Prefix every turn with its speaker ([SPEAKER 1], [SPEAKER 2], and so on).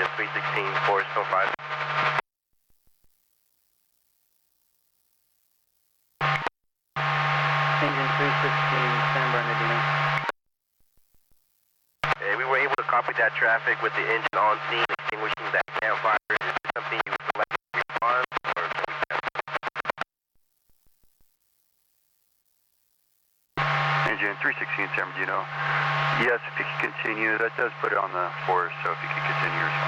[SPEAKER 1] 316, Forest 05.
[SPEAKER 2] Engine 316, San Bernardino.
[SPEAKER 1] We were able to copy that traffic with the engine on scene, extinguishing that campfire. Is this something you would select to respond, or can we pass?
[SPEAKER 3] Engine 316, San Bernardino. Yes, if you could continue, that does put it on the forest, so if you could continue your response.